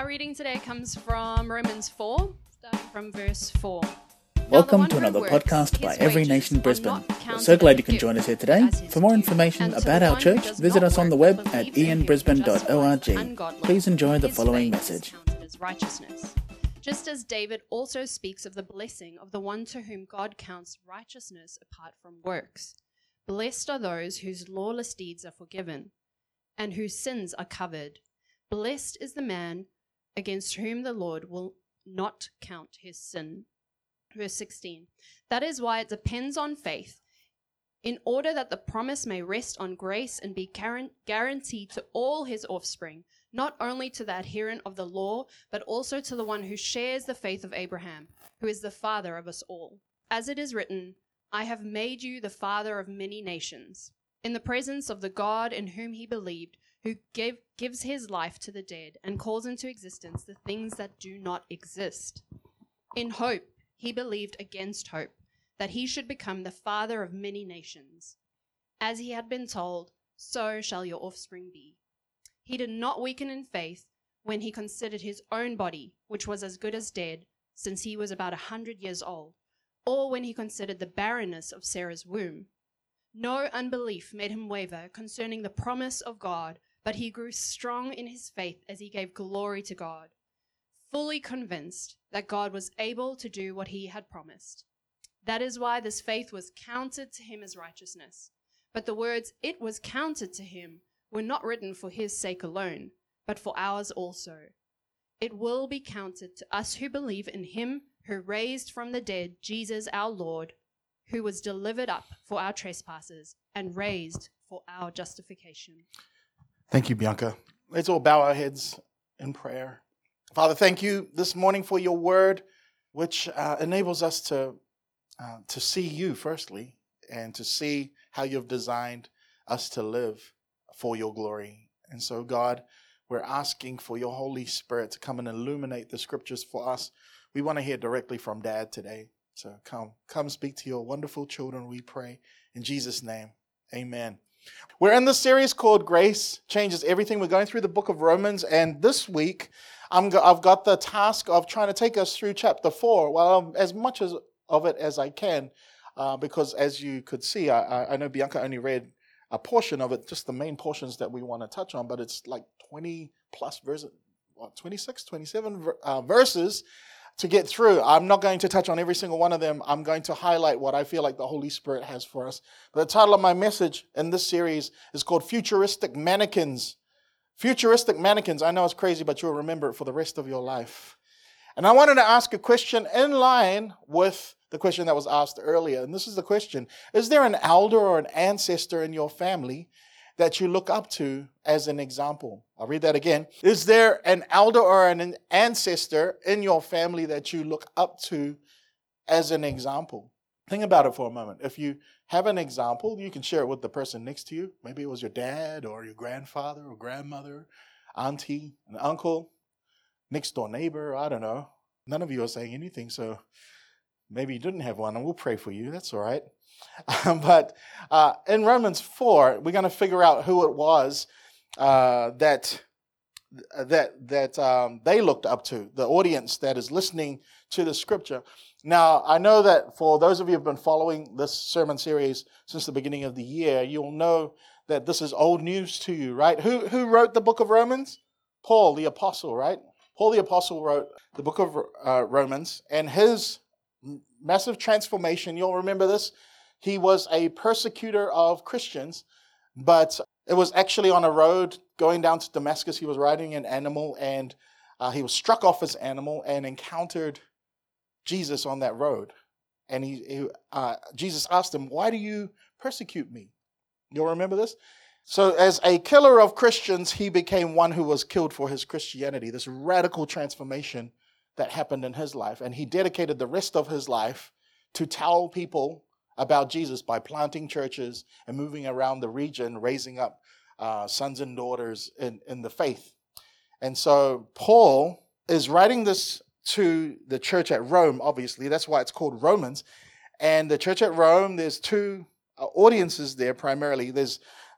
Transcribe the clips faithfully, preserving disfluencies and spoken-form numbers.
Our reading today comes from Romans four, starting from verse four. Welcome to another podcast by Every Nation Brisbane. We're so glad you can join us here today. For more information about our church, visit us on the web at ian brisbane dot org. Please enjoy the following message. Righteousness. Just as David also speaks of the blessing of the one to whom God counts righteousness apart from works. Blessed are those whose lawless deeds are forgiven and whose sins are covered. Blessed is the man against whom the Lord will not count his sin. Verse sixteen. That is why it depends on faith, in order that the promise may rest on grace and be guaranteed to all his offspring, not only to the adherent of the law, but also to the one who shares the faith of Abraham, who is the father of us all. As it is written, I have made you the father of many nations, in the presence of the God in whom he believed, who gave, gives his life to the dead and calls into existence the things that do not exist. In hope, he believed against hope, that he should become the father of many nations. As he had been told, so shall your offspring be. He did not weaken in faith when he considered his own body, which was as good as dead, since he was about a hundred years old, or when he considered the barrenness of Sarah's womb. No unbelief made him waver concerning the promise of God, but he grew strong in his faith as he gave glory to God, fully convinced that God was able to do what he had promised. That is why this faith was counted to him as righteousness. But the words, it was counted to him, were not written for his sake alone, but for ours also. It will be counted to us who believe in him who raised from the dead Jesus our Lord, who was delivered up for our trespasses and raised for our justification. Thank you, Bianca. Let's all bow our heads in prayer. Father, thank you this morning for your word, which uh, enables us to uh, to see you, firstly, and to see how you've designed us to live for your glory. And so, God, we're asking for your Holy Spirit to come and illuminate the scriptures for us. We want to hear directly from Dad today. So come, come speak to your wonderful children, we pray. In Jesus' name, amen. We're in this series called Grace Changes Everything. We're going through the book of Romans, and this week I'm go- I've got the task of trying to take us through chapter four, well, as much as of it as I can, uh, because as you could see, I, I know Bianca only read a portion of it, just the main portions that we want to touch on, but it's like twenty plus verses, what, twenty-six, twenty-seven uh, verses to get through. I'm not going to touch on every single one of them. I'm going to highlight what I feel like the Holy Spirit has for us. But the title of my message in this series is called Futuristic Mannequins. Futuristic Mannequins. I know it's crazy, but you'll remember it for the rest of your life. And I wanted to ask a question in line with the question that was asked earlier. And this is the question. Is there an elder or an ancestor in your family that you look up to as an example? I'll read that again. Is there an elder or an ancestor in your family that you look up to as an example? Think about it for a moment. If you have an example, you can share it with the person next to you. Maybe it was your dad or your grandfather or grandmother, auntie, an uncle, next door neighbor, I don't know. None of you are saying anything, so maybe you didn't have one, and we'll pray for you. That's all right. Um, but uh, in Romans four, we're going to figure out who it was uh, that that that um, they looked up to, the audience that is listening to the scripture. Now, I know that for those of you who have been following this sermon series since the beginning of the year, you'll know that this is old news to you, right? Who who wrote the book of Romans? Paul, the apostle, right? Paul, the apostle, wrote the book of uh, Romans, and his massive transformation, you'll remember this, he was a persecutor of Christians, but it was actually on a road going down to Damascus. He was riding an animal, and uh, he was struck off his animal and encountered Jesus on that road. And he, he uh, Jesus asked him, why do you persecute me? You'll remember this? So as a killer of Christians, he became one who was killed for his Christianity, this radical transformation that happened in his life. And he dedicated the rest of his life to tell people about Jesus by planting churches and moving around the region, raising up uh, sons and daughters in, in the faith. And so Paul is writing this to the church at Rome, obviously. That's why it's called Romans. And the church at Rome, there's two uh, audiences there primarily. There's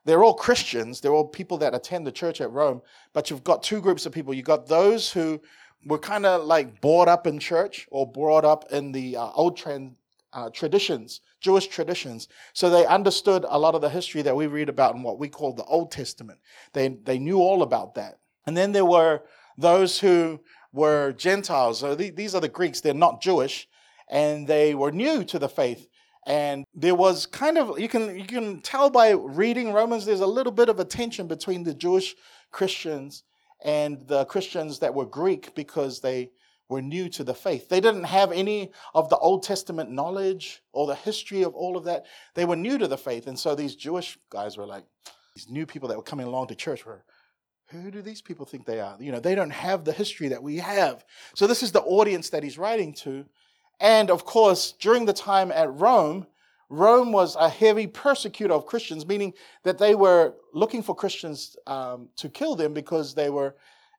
they're all Christians. They're all people that attend the church at Rome. But you've got two groups of people. You've got those who were kind of like brought up in church or brought up in the uh, old trend, uh, traditions, Jewish traditions. So they understood a lot of the history that we read about in what we call the Old Testament. They, they knew all about that. And then there were those who were Gentiles. So th- these are the Greeks. They're not Jewish. And they were new to the faith. And there was kind of, you can you can tell by reading Romans, there's a little bit of a tension between the Jewish Christians and the Christians that were Greek because they were new to the faith. They didn't have any of the Old Testament knowledge or the history of all of that. They were new to the faith. And so these Jewish guys were like, these new people that were coming along to church were, who do these people think they are? You know, they don't have the history that we have. So this is the audience that he's writing to. And of course, during the time at Rome, Rome was a heavy persecutor of Christians, meaning that they were looking for Christians um, to kill them because they were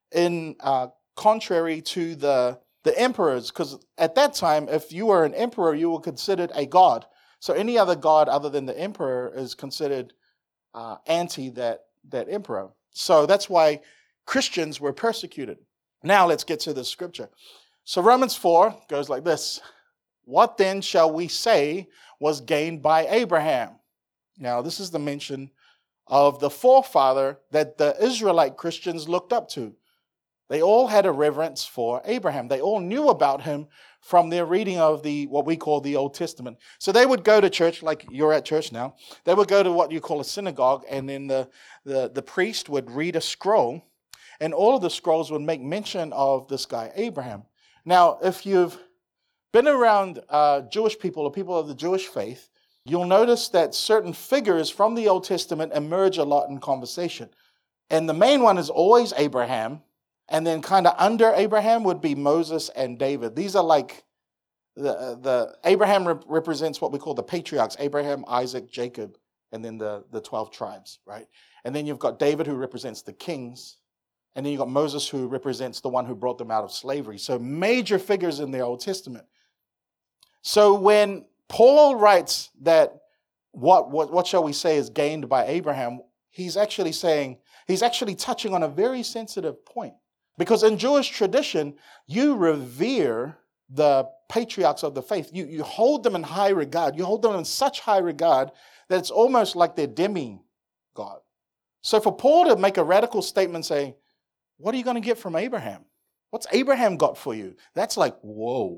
in uh, contrary to the, the emperors. Because at that time, if you were an emperor, you were considered a god. So any other god other than the emperor is considered uh, anti that, that emperor. So that's why Christians were persecuted. Now let's get to the scripture. So Romans four goes like this. What then shall we say was gained by Abraham? Now this is the mention of the forefather that the Israelite Christians looked up to. They all had a reverence for Abraham. They all knew about him from their reading of the what we call the Old Testament. So they would go to church, like you're at church now. They would go to what you call a synagogue, and then the, the, the priest would read a scroll, and all of the scrolls would make mention of this guy, Abraham. Now, if you've been around uh, Jewish people or people of the Jewish faith, you'll notice that certain figures from the Old Testament emerge a lot in conversation. And the main one is always Abraham. And then kind of under Abraham would be Moses and David. These are like, the, the Abraham rep- represents what we call the patriarchs, Abraham, Isaac, Jacob, and then the, the twelve tribes, right? And then you've got David who represents the kings. And then you've got Moses who represents the one who brought them out of slavery. So major figures in the Old Testament. So when Paul writes that what, what, what shall we say is gained by Abraham, he's actually saying, he's actually touching on a very sensitive point. Because in Jewish tradition, you revere the patriarchs of the faith. You, you hold them in high regard. You hold them in such high regard that it's almost like they're demigod. So for Paul to make a radical statement saying, what are you going to get from Abraham? What's Abraham got for you? That's like, whoa,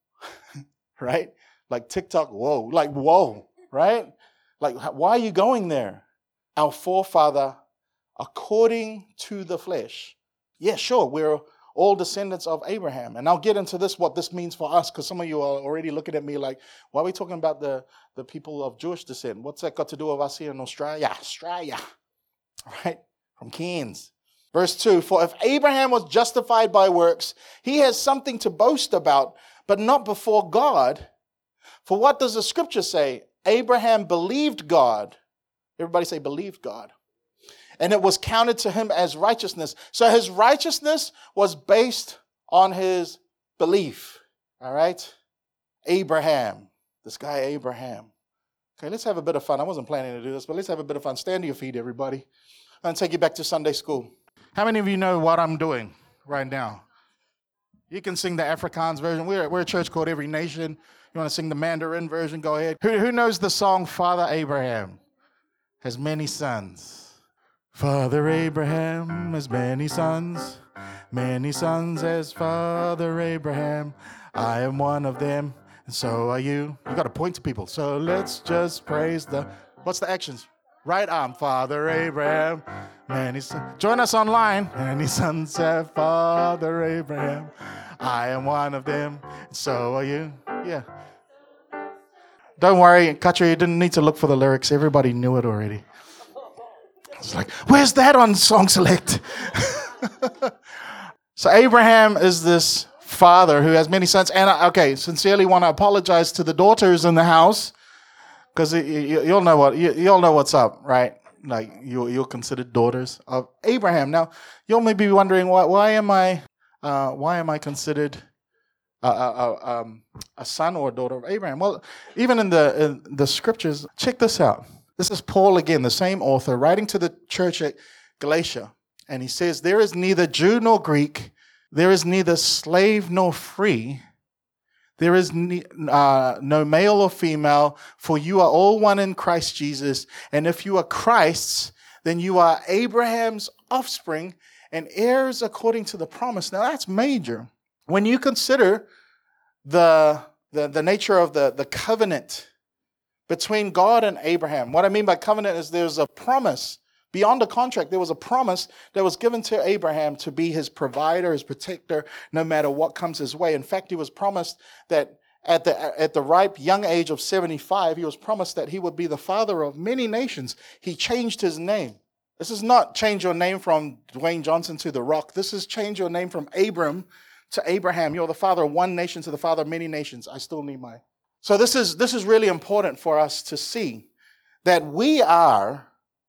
right? Like TikTok, whoa, like, whoa, right? Like, why are you going there? Our forefather, according to the flesh. Yeah, sure, we're all descendants of Abraham. And I'll get into this, what this means for us, because some of you are already looking at me like, why are we talking about the, the people of Jewish descent? What's that got to do with us here in Australia? Australia, right? From Cairns. Verse two, for if Abraham was justified by works, he has something to boast about, but not before God. For what does the scripture say? Abraham believed God. Everybody say believed God. And it was counted to him as righteousness. So his righteousness was based on his belief. All right? Abraham. This guy Abraham. Okay, let's have a bit of fun. I wasn't planning to do this, but let's have a bit of fun. Stand to your feet, everybody. I'm going to take you back to Sunday school. How many of you know what I'm doing right now? You can sing the Afrikaans version. We're, we're a church called Every Nation. You want to sing the Mandarin version? Go ahead. Who, who knows the song Father Abraham has many sons? Father Abraham has many sons, many sons as Father Abraham. I am one of them, and so are you. You got to point to people. So let's just praise the... What's the actions? Right arm, Father Abraham, many sons. Join us online. Many sons have Father Abraham. I am one of them, and so are you. Yeah. Don't worry, Katri, you didn't need to look for the lyrics. Everybody knew it already. It's like, where's that on Song Select? So Abraham is this father who has many sons. And, I, okay, sincerely want to apologize to the daughters in the house. Because you, you, you'll know what you, you'll know what's up, right? Like you, you're considered daughters of Abraham. Now, you'll maybe be wondering why. Why am I? Uh, why am I considered a, a, a, um, a son or a daughter of Abraham? Well, even in the in the scriptures, check this out. This is Paul again, the same author, writing to the church at Galatia. And he says, there is neither Jew nor Greek, there is neither slave nor free, there is ne- uh, no male or female, for you are all one in Christ Jesus. And if you are Christ's, then you are Abraham's offspring and heirs according to the promise. Now that's major. When you consider the, the, the nature of the, the covenant between God and Abraham, what I mean by covenant is there's a promise. Beyond the contract, there was a promise that was given to Abraham to be his provider, his protector, no matter what comes his way. In fact, he was promised that at the at the ripe young age of seventy-five, he was promised that he would be the father of many nations. He changed his name. This is not change your name from Dwayne Johnson to The Rock. This is change your name from Abram to Abraham. You're the father of one nation to the father of many nations. I still need my... So this is this is really important for us to see that we are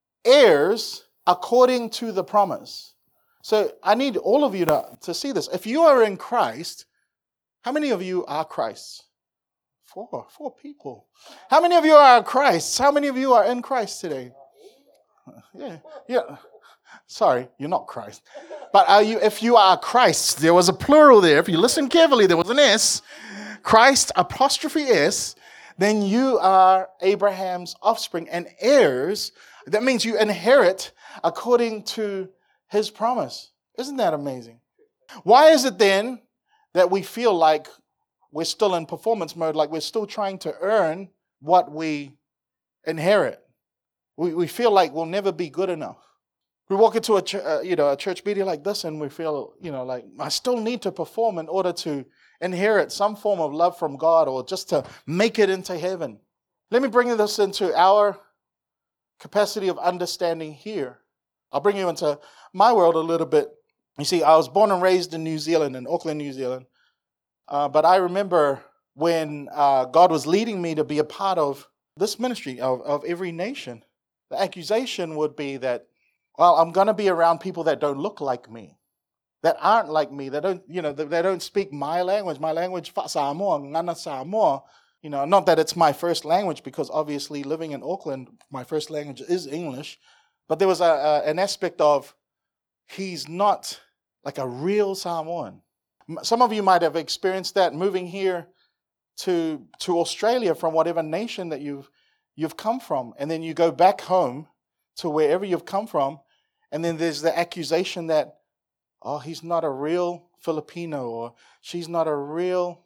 heirs according to the promise. So I need all of you to, to see this. If you are in Christ, how many of you are Christ's? Four, four people. How many of you are Christ's? How many of you are in Christ today? Yeah, yeah. Sorry, you're not Christ. But are you? If you are Christ, there was a plural there. If you listen carefully, there was an S. Christ apostrophe S. Then you are Abraham's offspring and heirs. That means you inherit according to his promise. Isn't that amazing? Why is it then that we feel like we're still in performance mode, like we're still trying to earn what we inherit? We we feel like we'll never be good enough. We walk into a ch- uh, you know a church meeting like this, and we feel you know like I still need to perform in order to inherit some form of love from God, or just to make it into heaven. Let me bring this into our capacity of understanding here. I'll bring you into my world a little bit. You see, I was born and raised in New Zealand, in Auckland, New Zealand. Uh, but I remember when uh, God was leading me to be a part of this ministry of, of every nation. The accusation would be that, well, I'm going to be around people that don't look like me, that aren't like me, that don't, you know, that, that don't speak my language. My language, Fa Samoa, Ngana Samoa. You know, not that it's my first language, because obviously living in Auckland, my first language is English. But there was a, a, an aspect of he's not like a real Samoan. Some of you might have experienced that moving here to to Australia from whatever nation that you've you've come from, and then you go back home to wherever you've come from, and then there's the accusation that, oh, he's not a real Filipino, or she's not a real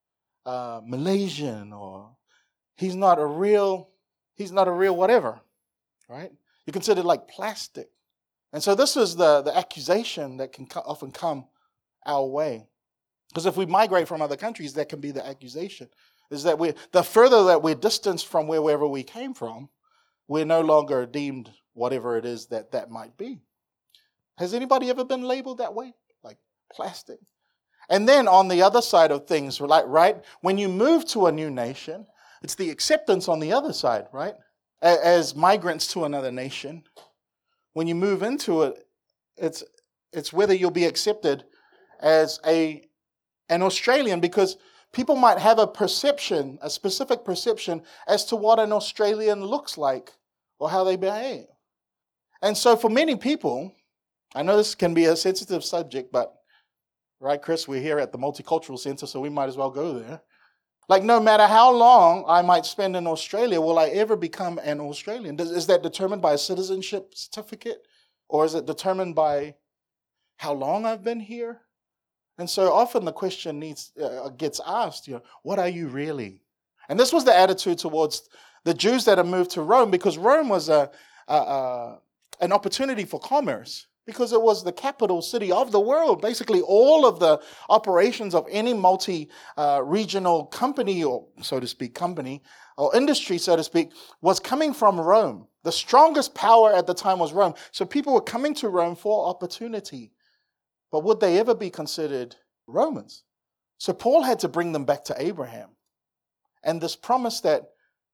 Uh, Malaysian, or he's not a real, he's not a real whatever, right? You're considered like plastic. And so this is the, the accusation that can co- often come our way. Because if we migrate from other countries, that can be the accusation. Is that we the further that we're distanced from wherever we came from, we're no longer deemed whatever it is that that might be. Has anybody ever been labeled that way? Like plastic? And then on the other side of things, like, right, when you move to a new nation, it's the acceptance on the other side, right? As migrants to another nation, when you move into it, it's it's whether you'll be accepted as a an Australian, because people might have a perception, a specific perception as to what an Australian looks like or how they behave. And so for many people, I know this can be a sensitive subject, but right, Chris, we're here at the Multicultural Center, so we might as well go there. Like, no matter how long I might spend in Australia, will I ever become an Australian? Does, is that determined by a citizenship certificate? Or is it determined by how long I've been here? And so often the question needs uh, gets asked, you know, what are you really? And this was the attitude towards the Jews that had moved to Rome, because Rome was a, a, a an opportunity for commerce. Because it was the capital city of the world. Basically, all of the operations of any multi-regional uh, company, or so to speak, company, or industry, so to speak, was coming from Rome. The strongest power at the time was Rome. So people were coming to Rome for opportunity. But would they ever be considered Romans? So Paul had to bring them back to Abraham. And this promise that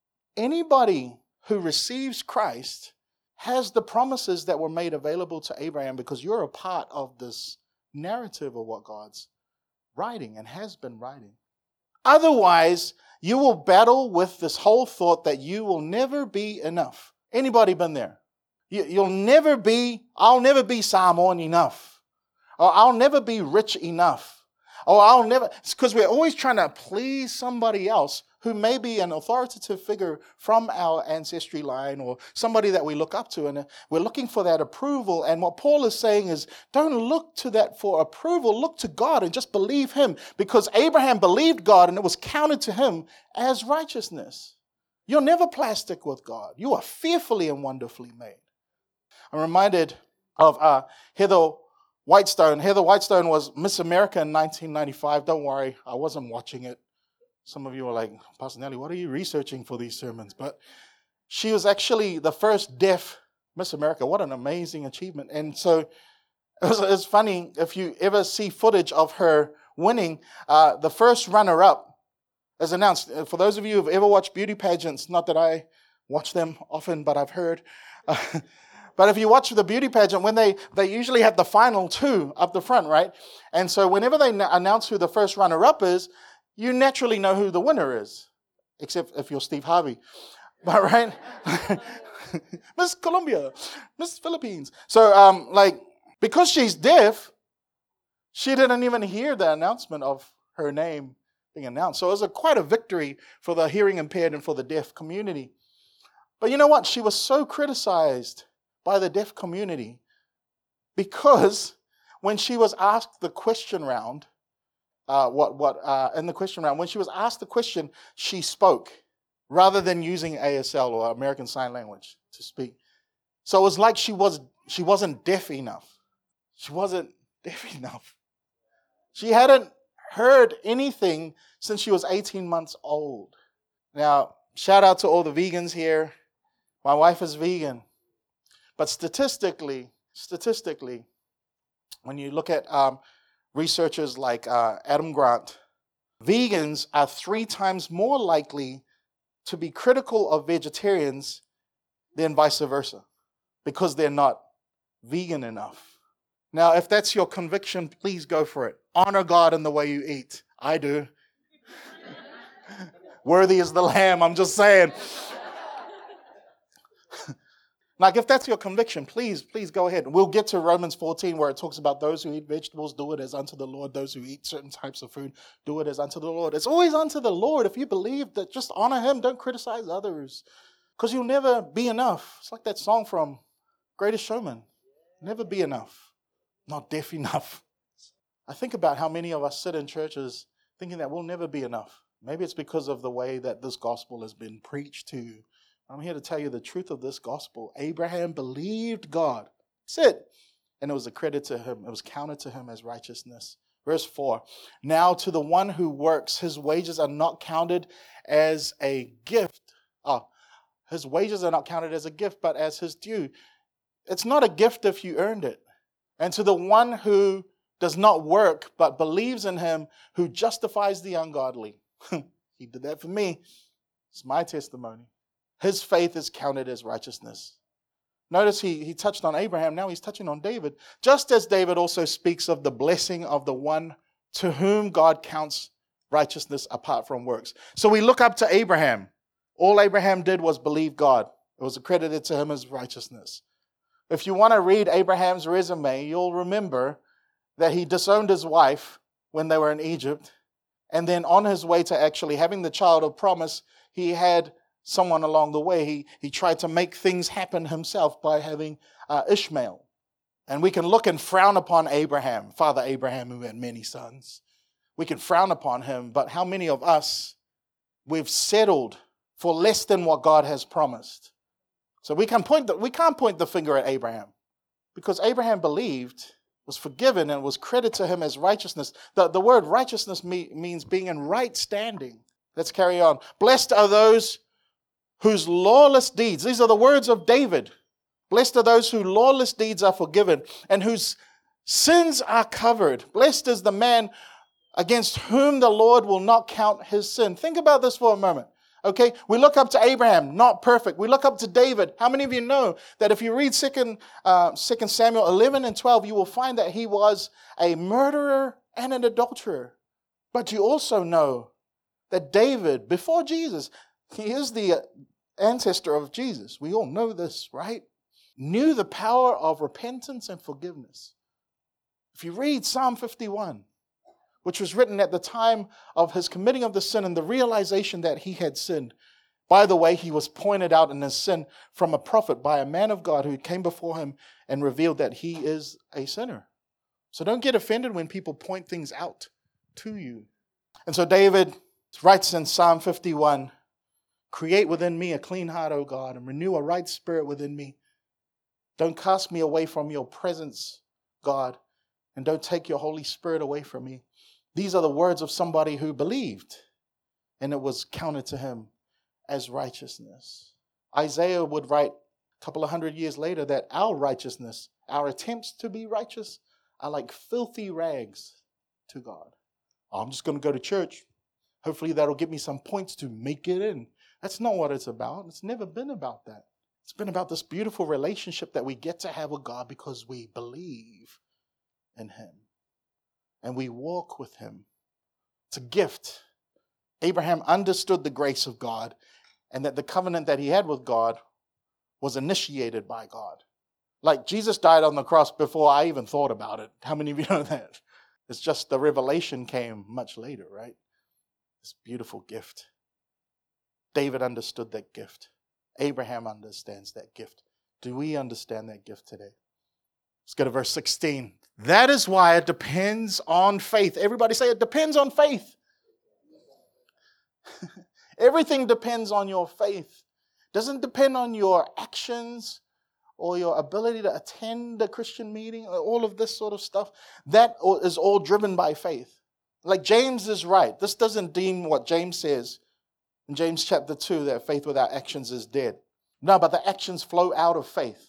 anybody who receives Christ has the promises that were made available to Abraham, because you're a part of this narrative of what God's writing and has been writing. Otherwise, you will battle with this whole thought that you will never be enough. Anybody been there? You, you'll never be, I'll never be Samoan enough. Or I'll never be rich enough. Or I'll never, it's because we're always trying to please somebody else who may be an authoritative figure from our ancestry line or somebody that we look up to. And we're looking for that approval. And what Paul is saying is, don't look to that for approval. Look to God and just believe him. Because Abraham believed God and it was counted to him as righteousness. You're never plastic with God. You are fearfully and wonderfully made. I'm reminded of uh, Heather Whitestone. Heather Whitestone was Miss America in nineteen ninety-five. Don't worry, I wasn't watching it. Some of you are like, Pastor Nelly, what are you researching for these sermons? But she was actually the first deaf Miss America. What an amazing achievement. And so it was, it's funny, if you ever see footage of her winning, uh, the first runner-up is announced. For those of you who have ever watched beauty pageants, not that I watch them often, but I've heard. Uh, But if you watch the beauty pageant, when they, they usually have the final two up the front, right? And so whenever they na- announce who the first runner-up is, you naturally know who the winner is, except if you're Steve Harvey. But right? Miss Colombia, Miss Philippines. So um, like, because she's deaf, she didn't even hear the announcement of her name being announced. So it was a, quite a victory for the hearing impaired and for the deaf community. But you know what? She was so criticized by the deaf community, because when she was asked the question round, uh, what what uh, in the question round, when she was asked the question, she spoke rather than using A S L or American Sign Language to speak. So it was like she was she wasn't deaf enough. She wasn't deaf enough. She hadn't heard anything since she was eighteen months old. Now, shout out to all the vegans here. My wife is vegan. But statistically, statistically, when you look at um, researchers like uh, Adam Grant, vegans are three times more likely to be critical of vegetarians than vice versa, because they're not vegan enough. Now, if that's your conviction, please go for it. Honor God in the way you eat. I do. Worthy is the Lamb, I'm just saying. Like, if that's your conviction, please, please go ahead. We'll get to Romans fourteen, where it talks about those who eat vegetables, do it as unto the Lord. Those who eat certain types of food, do it as unto the Lord. It's always unto the Lord. If you believe that, just honor him. Don't criticize others, because you'll never be enough. It's like that song from Greatest Showman. Never be enough. Not deaf enough. I think about how many of us sit in churches thinking that we'll never be enough. Maybe it's because of the way that this gospel has been preached to you. I'm here to tell you the truth of this gospel. Abraham believed God. That's it. And it was accredited to him. It was counted to him as righteousness. Verse four. Now to the one who works, his wages are not counted as a gift. Oh, his wages are not counted as a gift, but as his due. It's not a gift if you earned it. And to the one who does not work, but believes in him who justifies the ungodly. He did that for me. It's my testimony. His faith is counted as righteousness. Notice he, he touched on Abraham. Now he's touching on David. Just as David also speaks of the blessing of the one to whom God counts righteousness apart from works. So we look up to Abraham. All Abraham did was believe God. It was accredited to him as righteousness. If you want to read Abraham's resume, you'll remember that he disowned his wife when they were in Egypt. And then on his way to actually having the child of promise, he had someone along the way. He, he tried to make things happen himself by having uh, Ishmael. And we can look and frown upon Abraham, Father Abraham, who had many sons. We can frown upon him, but how many of us, we've settled for less than what God has promised? So we, can point the, we can't point the finger at Abraham, because Abraham believed, was forgiven, and was credited to him as righteousness. The, the word righteousness me, means being in right standing. Let's carry on. Blessed are those whose lawless deeds, these are the words of David. Blessed are those whose lawless deeds are forgiven and whose sins are covered. Blessed is the man against whom the Lord will not count his sin. Think about this for a moment. Okay, we look up to Abraham, not perfect. We look up to David. How many of you know that if you read Second Samuel eleven and twelve, you will find that he was a murderer and an adulterer. But you also know that David, before Jesus, he is the ancestor of Jesus, we all know this, right? Knew the power of repentance and forgiveness. If you read Psalm fifty-one, which was written at the time of his committing of the sin and the realization that he had sinned. By the way, he was pointed out in his sin from a prophet by a man of God who came before him and revealed that he is a sinner. So don't get offended when people point things out to you. And so David writes in Psalm fifty-one, create within me a clean heart, O God, and renew a right spirit within me. Don't cast me away from your presence, God, and don't take your Holy Spirit away from me. These are the words of somebody who believed, and it was counted to him as righteousness. Isaiah would write a couple of hundred years later that our righteousness, our attempts to be righteous, are like filthy rags to God. Oh, I'm just going to go to church. Hopefully that'll give me some points to make it in. That's not what it's about. It's never been about that. It's been about this beautiful relationship that we get to have with God because we believe in him. And we walk with him. It's a gift. Abraham understood the grace of God and that the covenant that he had with God was initiated by God. Like Jesus died on the cross before I even thought about it. How many of you know that? It's just the revelation came much later, right? This beautiful gift. David understood that gift. Abraham understands that gift. Do we understand that gift today? Let's go to verse sixteen. That is why it depends on faith. Everybody say it depends on faith. Everything depends on your faith. Doesn't depend on your actions or your ability to attend a Christian meeting, or all of this sort of stuff. That is all driven by faith. Like James is right. This doesn't deem what James says in James chapter two, that faith without actions is dead. No, but the actions flow out of faith.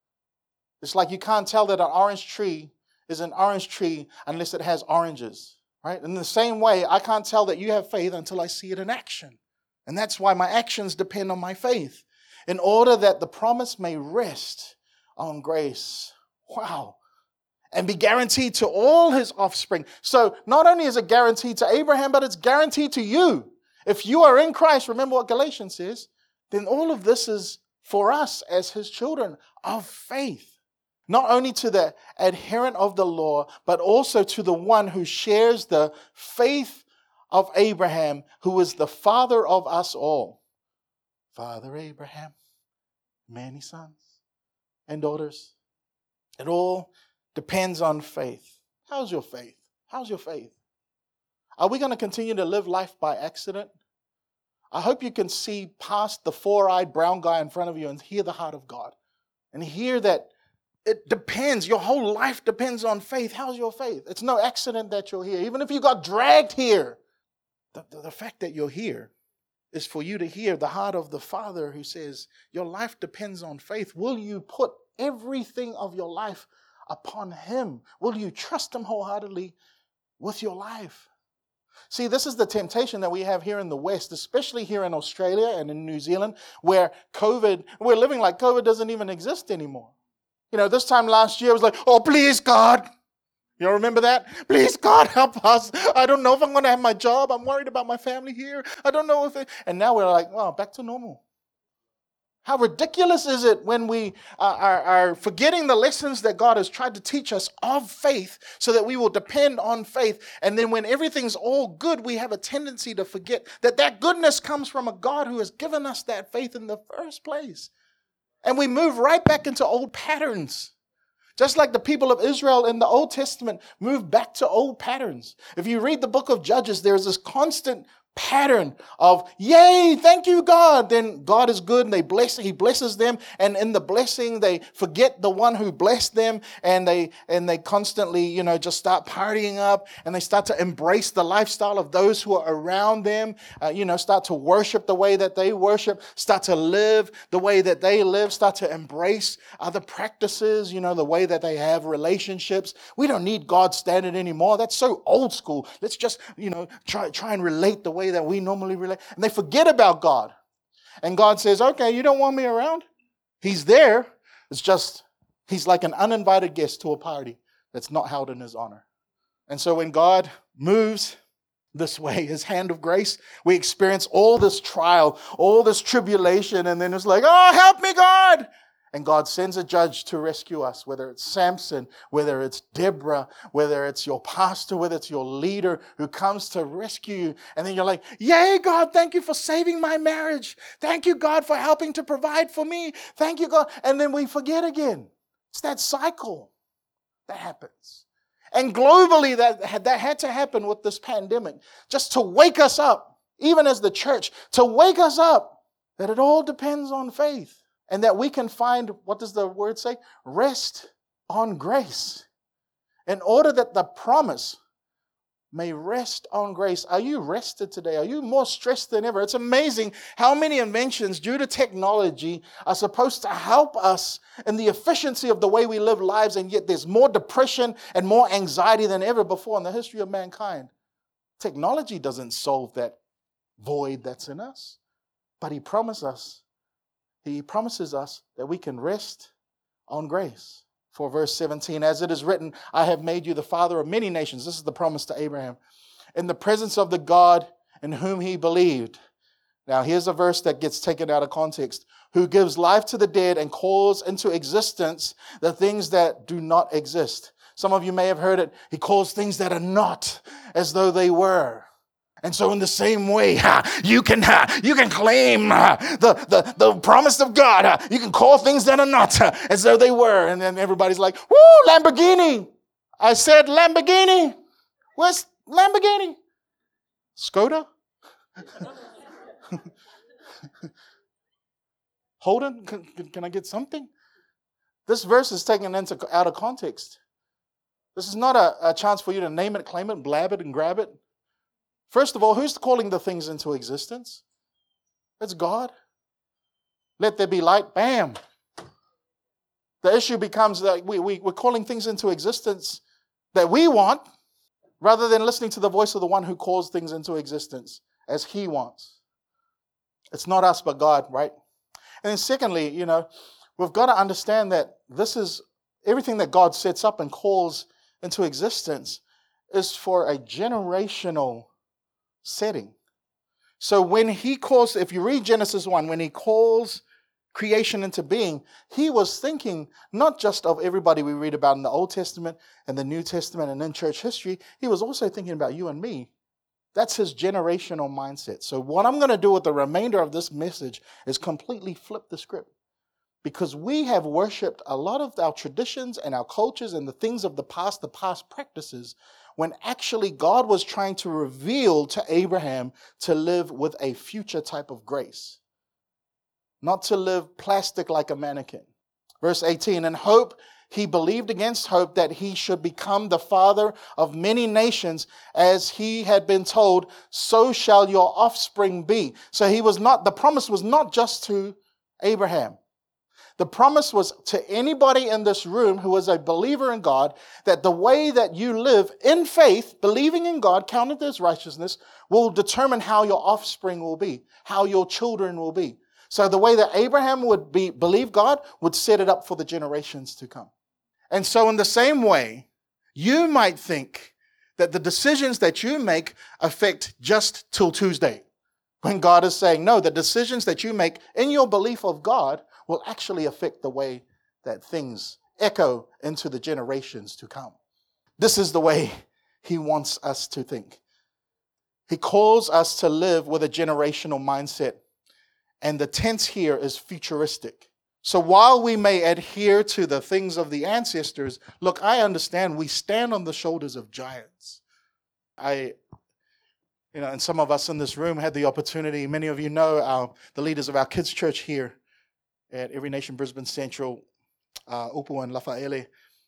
It's like you can't tell that an orange tree is an orange tree unless it has oranges, right? In the same way, I can't tell that you have faith until I see it in action. And that's why my actions depend on my faith, in order that the promise may rest on grace. Wow. And be guaranteed to all his offspring. So not only is it guaranteed to Abraham, but it's guaranteed to you. If you are in Christ, remember what Galatians says, then all of this is for us as his children of faith. Not only to the adherent of the law, but also to the one who shares the faith of Abraham, who is the father of us all. Father Abraham, many sons and daughters. It all depends on faith. How's your faith? How's your faith? Are we going to continue to live life by accident? I hope you can see past the four-eyed brown guy in front of you and hear the heart of God. And hear that it depends. Your whole life depends on faith. How's your faith? It's no accident that you're here. Even if you got dragged here, the, the, the fact that you're here is for you to hear the heart of the Father who says, your life depends on faith. Will you put everything of your life upon him? Will you trust him wholeheartedly with your life? See, this is the temptation that we have here in the West, especially here in Australia and in New Zealand, where COVID, we're living like COVID doesn't even exist anymore. You know, this time last year, it was like, oh, please, God. You remember that? Please, God, help us. I don't know if I'm going to have my job. I'm worried about my family here. I don't know if it... And now we're like, well, back to normal. How ridiculous is it when we are, are, are forgetting the lessons that God has tried to teach us of faith so that we will depend on faith. And then when everything's all good, we have a tendency to forget that that goodness comes from a God who has given us that faith in the first place. And we move right back into old patterns. Just like the people of Israel in the Old Testament moved back to old patterns. If you read the book of Judges, there's this constant pattern of, yay, thank you, God. Then God is good and they bless, he blesses them. And in the blessing, they forget the one who blessed them. And they and they constantly, you know, just start partying up. And they start to embrace the lifestyle of those who are around them. Uh, you know, start to worship the way that they worship. Start to live the way that they live. Start to embrace other practices, you know, the way that they have relationships. We don't need God's standard anymore. That's so old school. Let's just, you know, try, try and relate the way that we normally relate. And they forget about God. And God says, okay, you don't want me around? He's there. It's just, he's like an uninvited guest to a party that's not held in his honor. And so when God moves, this way, his hand of grace. We experience all this trial, all this tribulation, and then it's like, oh, help me, God. And God sends a judge to rescue us, whether it's Samson, whether it's Deborah, whether it's your pastor, whether it's your leader who comes to rescue you. And then you're like, yay, God, thank you for saving my marriage. Thank you, God, for helping to provide for me. Thank you, God. And then we forget again. It's that cycle that happens. And globally, that had, that had to happen with this pandemic, just to wake us up, even as the church, to wake us up that it all depends on faith. And that we can find, what does the word say? Rest on grace. In order that the promise may rest on grace. Are you rested today? Are you more stressed than ever? It's amazing how many inventions due to technology are supposed to help us in the efficiency of the way we live lives, and yet there's more depression and more anxiety than ever before in the history of mankind. Technology doesn't solve that void that's in us, but He promised us He promises us that we can rest on grace. For verse seventeen, as it is written, I have made you the father of many nations. This is the promise to Abraham. In the presence of the God in whom he believed. Now here's a verse that gets taken out of context. Who gives life to the dead and calls into existence the things that do not exist. Some of you may have heard it. He calls things that are not as though they were. And so in the same way, you can you can claim the, the, the promise of God. You can call things that are not as though they were. And then everybody's like, woo, Lamborghini. I said Lamborghini. Where's Lamborghini? Skoda? Holden? Can, can I get something? This verse is taken into, out of context. This is not a, a chance for you to name it, claim it, blab it, and grab it. First of all, who's calling the things into existence? It's God. Let there be light. Bam. The issue becomes that we, we, we're calling things into existence that we want rather than listening to the voice of the one who calls things into existence as He wants. It's not us, but God, right? And then secondly, you know, we've got to understand that this is everything that God sets up and calls into existence is for a generational setting. So when He calls, if you read Genesis one, when He calls creation into being, He was thinking not just of everybody we read about in the Old Testament and the New Testament and in church history. He was also thinking about you and me. That's His generational mindset. So what I'm going to do with the remainder of this message is completely flip the script. Because we have worshipped a lot of our traditions and our cultures and the things of the past, the past practices, when actually God was trying to reveal to Abraham to live with a future type of grace. Not to live plastic like a mannequin. Verse eighteen, in hope he believed against hope that he should become the father of many nations, as he had been told, so shall your offspring be. So he was not, the promise was not just to Abraham. The promise was to anybody in this room who was a believer in God, that the way that you live in faith, believing in God, counted as righteousness, will determine how your offspring will be, how your children will be. So the way that Abraham would be, believe God would set it up for the generations to come. And so in the same way, you might think that the decisions that you make affect just till Tuesday, when God is saying, no, the decisions that you make in your belief of God will actually affect the way that things echo into the generations to come. This is the way He wants us to think. He calls us to live with a generational mindset. And the tense here is futuristic. So while we may adhere to the things of the ancestors, look, I understand we stand on the shoulders of giants. I, you know, and some of us in this room had the opportunity, many of you know our, the leaders of our kids' church here at Every Nation Brisbane Central, uh, Upu and Lafaele.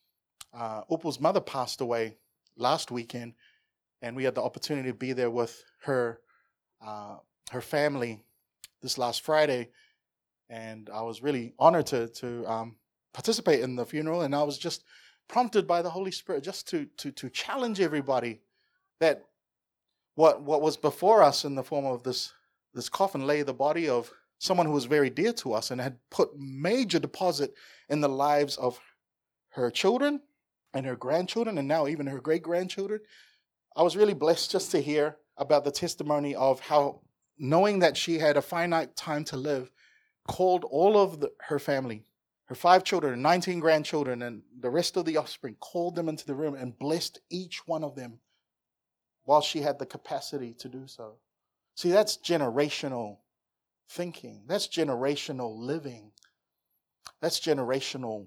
Uh, Upu's mother passed away last weekend, and we had the opportunity to be there with her, uh, her family this last Friday, and I was really honored to to um, participate in the funeral. And I was just prompted by the Holy Spirit just to to to challenge everybody that what what was before us in the form of this this coffin lay the body of someone who was very dear to us and had put major deposit in the lives of her children and her grandchildren and now even her great-grandchildren. I was really blessed just to hear about the testimony of how, knowing that she had a finite time to live, called all of the, her family, her five children, nineteen grandchildren, and the rest of the offspring, called them into the room and blessed each one of them while she had the capacity to do so. See, that's generational thinking. That's generational living. That's generational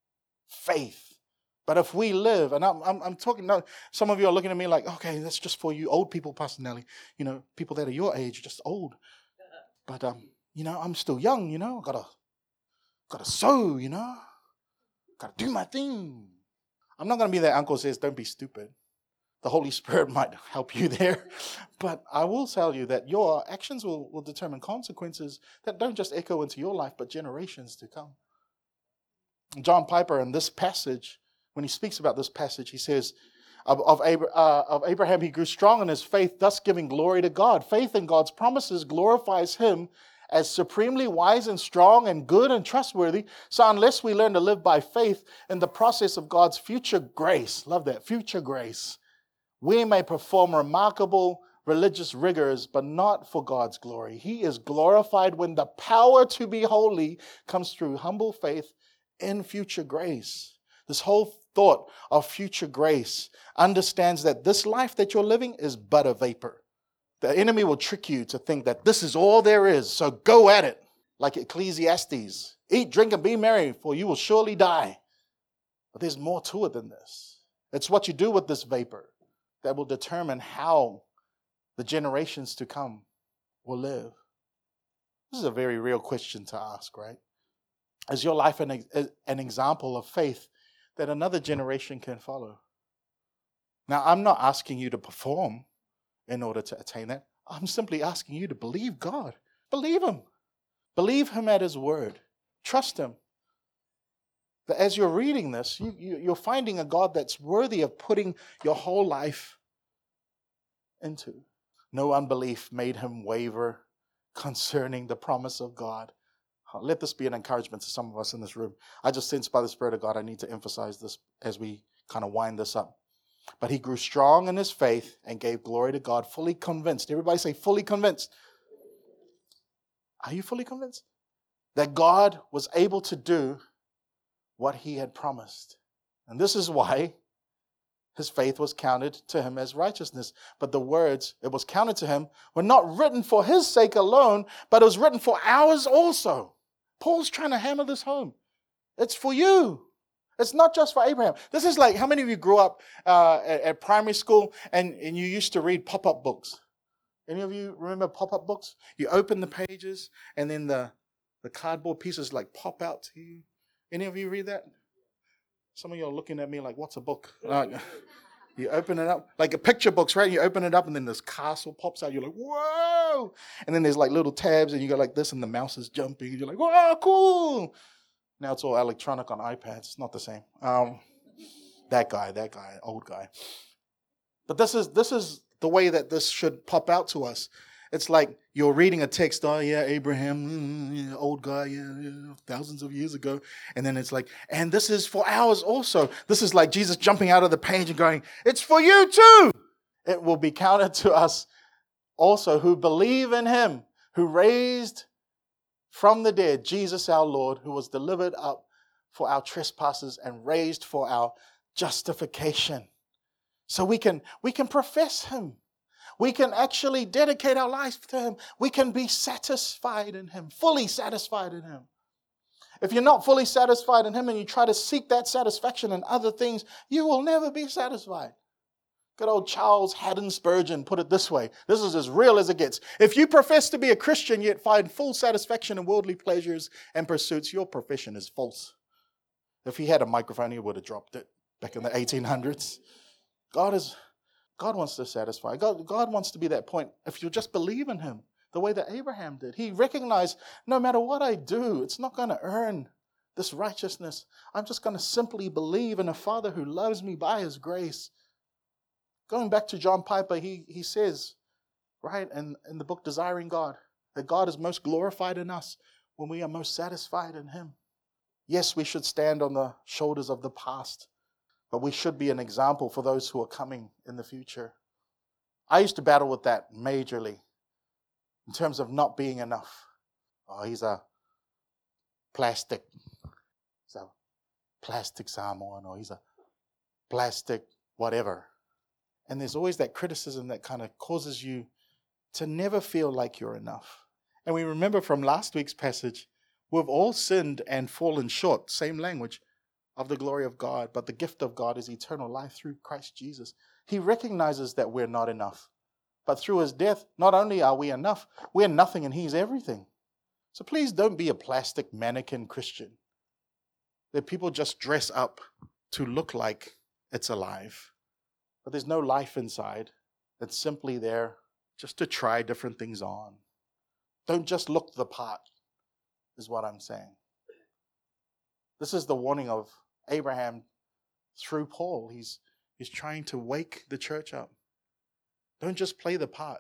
faith. But if we live, and I'm, I'm, I'm talking, now, some of you are looking at me like, okay, that's just for you old people, Pastor Nelly. You know, people that are your age, just old. But, um, you know, I'm still young, you know. Gotta, gotta sow, you know. Gotta do my thing. I'm not going to be that uncle who says, don't be stupid. The Holy Spirit might help you there. But I will tell you that your actions will, will determine consequences that don't just echo into your life, but generations to come. John Piper, in this passage, when he speaks about this passage, he says, of, of, Abra- uh, of Abraham he grew strong in his faith, thus giving glory to God. Faith in God's promises glorifies him as supremely wise and strong and good and trustworthy. So unless we learn to live by faith in the process of God's future grace, love that, future grace, we may perform remarkable religious rigors, but not for God's glory. He is glorified when the power to be holy comes through humble faith in future grace. This whole thought of future grace understands that this life that you're living is but a vapor. The enemy will trick you to think that this is all there is, so go at it. Like Ecclesiastes, eat, drink, and be merry, for you will surely die. But there's more to it than this. It's what you do with this vapor that will determine how the generations to come will live. This is a very real question to ask, right? Is your life an, an example of faith that another generation can follow? Now, I'm not asking you to perform in order to attain that. I'm simply asking you to believe God. Believe Him. Believe Him at His word. Trust Him. That as you're reading this, you, you, you're finding a God that's worthy of putting your whole life into. No unbelief made him waver concerning the promise of God. Let this be an encouragement to some of us in this room. I just sense by the Spirit of God I need to emphasize this as we kind of wind this up. But he grew strong in his faith and gave glory to God, fully convinced. Everybody say fully convinced. Are you fully convinced? That God was able to do what he had promised. And this is why his faith was counted to him as righteousness. But the words, it was counted to him, were not written for his sake alone, but it was written for ours also. Paul's trying to hammer this home. It's for you. It's not just for Abraham. This is like, how many of you grew up uh, at, at primary school and, and you used to read pop-up books? Any of you remember pop-up books? You open the pages and then the, the cardboard pieces like pop out to you. Any of you read that? Some of you are looking at me like, what's a book? Like, you open it up, like a picture books, right? You open it up and then this castle pops out. You're like, whoa! And then there's like little tabs and you go like this and the mouse is jumping. And you're like, whoa, cool! Now it's all electronic on iPads. It's not the same. Um, that guy, that guy, old guy. But this is this is the way that this should pop out to us. It's like you're reading a text, oh yeah, Abraham, mm, yeah, old guy, yeah, yeah, thousands of years ago. And then it's like, and this is for ours also. This is like Jesus jumping out of the page and going, it's for you too. It will be counted to us also who believe in him, who raised from the dead Jesus our Lord, who was delivered up for our trespasses and raised for our justification. So we can, we can profess him. We can actually dedicate our lives to him. We can be satisfied in him, fully satisfied in him. If you're not fully satisfied in him and you try to seek that satisfaction in other things, you will never be satisfied. Good old Charles Haddon Spurgeon put it this way. This is as real as it gets. If you profess to be a Christian yet find full satisfaction in worldly pleasures and pursuits, your profession is false. If he had a microphone, he would have dropped it back in the eighteen hundreds. God is... God wants to satisfy. God, God wants to be that point. If you just believe in him, the way that Abraham did, he recognized no matter what I do, it's not going to earn this righteousness. I'm just going to simply believe in a Father who loves me by his grace. Going back to John Piper, he, he says, right, in, in the book Desiring God, that God is most glorified in us when we are most satisfied in him. Yes, we should stand on the shoulders of the past, but we should be an example for those who are coming in the future. I used to battle with that majorly in terms of not being enough. Oh, he's a plastic, he's a plastic Samoan, or he's a plastic whatever. And there's always that criticism that kind of causes you to never feel like you're enough. And we remember from last week's passage, we've all sinned and fallen short, same language, of the glory of God, but the gift of God is eternal life through Christ Jesus. He recognizes that we're not enough. But through his death, not only are we enough, we're nothing and he's everything. So please don't be a plastic mannequin Christian that people just dress up to look like it's alive. But there's no life inside. It's simply there just to try different things on. Don't just look the part, is what I'm saying. This is the warning of Abraham through Paul. He's, he's trying to wake the church up. Don't just play the part,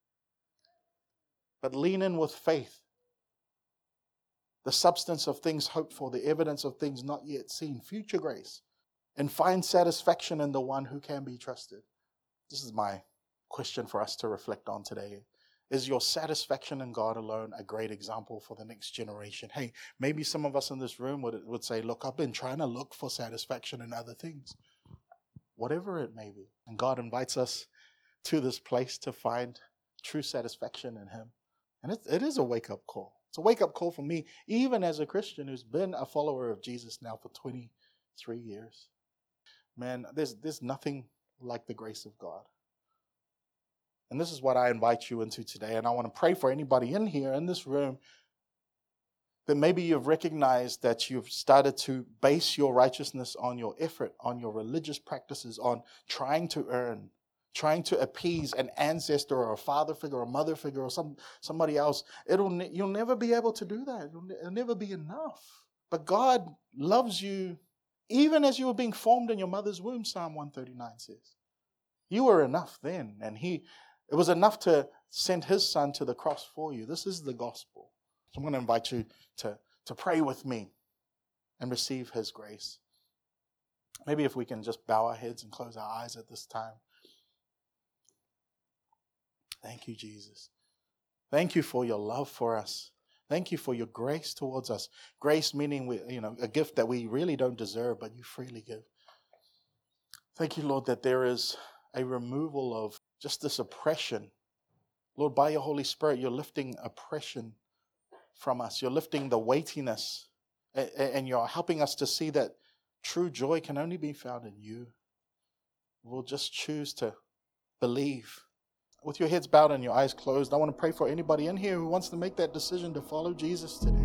but lean in with faith. The substance of things hoped for, the evidence of things not yet seen, future grace, and find satisfaction in the one who can be trusted. This is my question for us to reflect on today. Is your satisfaction in God alone a great example for the next generation? Hey, maybe some of us in this room would, would say, look, I've been trying to look for satisfaction in other things, whatever it may be. And God invites us to this place to find true satisfaction in him. And it, it is a wake-up call. It's a wake-up call for me, even as a Christian who's been a follower of Jesus now for twenty-three years. Man, there's, there's nothing like the grace of God. And this is what I invite you into today. And I want to pray for anybody in here, in this room, that maybe you've recognized that you've started to base your righteousness on your effort, on your religious practices, on trying to earn, trying to appease an ancestor or a father figure or a mother figure or some somebody else. It'll ne- you'll never be able to do that. It'll, ne- it'll never be enough. But God loves you even as you were being formed in your mother's womb, Psalm one thirty-nine says. You were enough then, and he it was enough to send his son to the cross for you. This is the gospel. So I'm going to invite you to, to pray with me and receive his grace. Maybe if we can just bow our heads and close our eyes at this time. Thank you, Jesus. Thank you for your love for us. Thank you for your grace towards us. Grace meaning we, you know, a gift that we really don't deserve, but you freely give. Thank you, Lord, that there is a removal of just this oppression. Lord, by your Holy Spirit, you're lifting oppression from us. You're lifting the weightiness, and you're helping us to see that true joy can only be found in you. We'll just choose to believe. With your heads bowed and your eyes closed, I want to pray for anybody in here who wants to make that decision to follow Jesus today.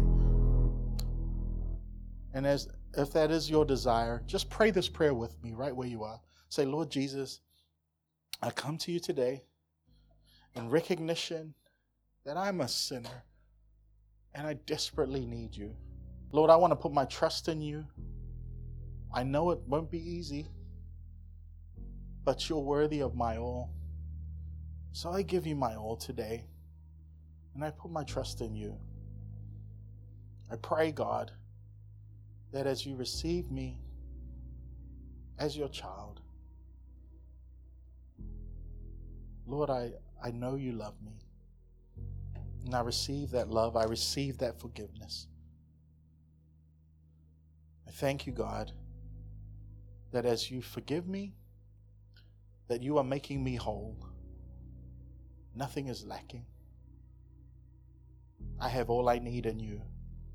And as if that is your desire, just pray this prayer with me right where you are. Say, Lord Jesus, I come to you today in recognition that I'm a sinner and I desperately need you. Lord, I want to put my trust in you. I know it won't be easy, but you're worthy of my all. So I give you my all today, and I put my trust in you. I pray, God, that as you receive me as your child, Lord, I, I know you love me, and I receive that love. I receive that forgiveness. I thank you, God, that as you forgive me, that you are making me whole. Nothing is lacking. I have all I need in you.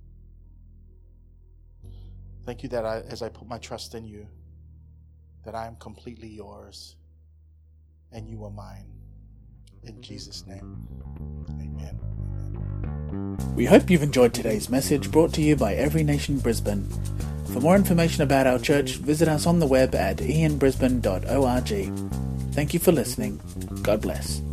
Thank you that I, as I put my trust in you, that I am completely yours and you are mine. In Jesus' name, amen. We hope you've enjoyed today's message brought to you by Every Nation Brisbane. For more information about our church, visit us on the web at ian brisbane dot org. Thank you for listening. God bless.